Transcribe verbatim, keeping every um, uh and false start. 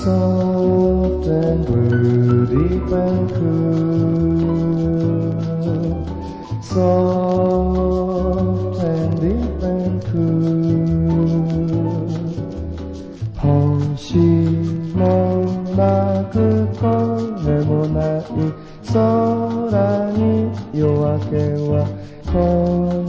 soft and blue, deep and cool, soft and deep and cool. 星もなく声もない空に夜明けはこ